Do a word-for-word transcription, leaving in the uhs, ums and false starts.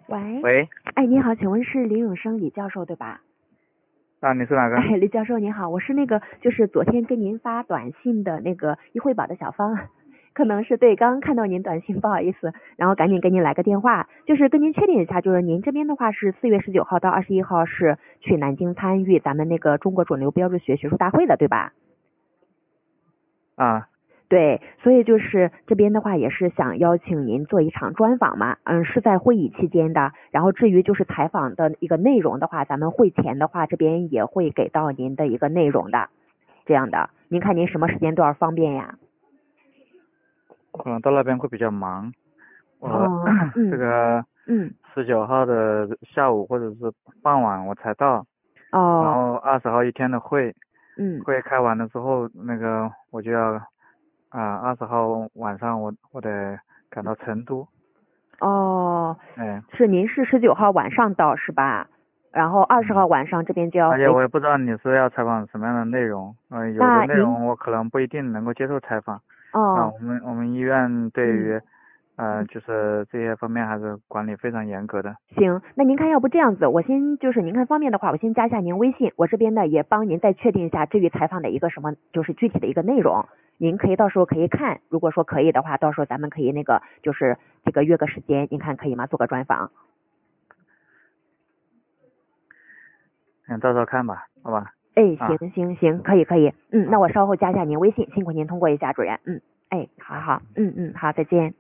喂， 喂， 哎，你好，请问是林永生李教授对吧？ 啊，你是哪个？ 哎，李教授您好，我是那个就是昨天跟您发短信的那个易惠宝的小芳，可能是对，刚刚看到您短信，不好意思，然后赶紧给您来个电话，就是跟您确定一下，就是您这边的话是四月十九号到二十一号是去南京参与咱们那个中国肿瘤标志学学术大会的，对吧？ 啊， 对，所以就是这边的话也是想邀请您做一场专访嘛，嗯，是在会议期间的。然后至于就是采访的一个内容的话，咱们会前的话这边也会给到您的一个内容的，这样的。您看您什么时间段方便呀？ 可能到那边会比较忙。我、 哦，嗯这个嗯， 十九号的下午或者是傍晚我才到，然哦， 后二十号一天的会， 嗯， 会开完了之后，那个我就要啊，二十号晚上我我得赶到成都。 哦， 哎， 是您是十九号晚上到是吧？然后二十号嗯， 晚上这边就要而且回， 我也不知道你是要采访什么样的内容，嗯、有的内那您容我可能不一定能够接受采访。啊， 哦， 我们我们医院对嗯。 于呃就是这些方面还是管理非常严格的。 行，那您看，要不这样子，我先就是您看方便的话，我先加一下您微信，我这边呢也帮您再确定一下至于采访的一个什么，就是具体的一个内容，您可以到时候可以看，如果说可以的话，到时候咱们可以那个就是这个约个时间，您看可以吗？做个专访。 嗯，到时候看吧，好吧？ 哎，行啊， 行行，可以可以，嗯，那好。 我稍后加一下您微信，辛苦您通过一下主任，嗯，哎，好好，嗯嗯，好，再见。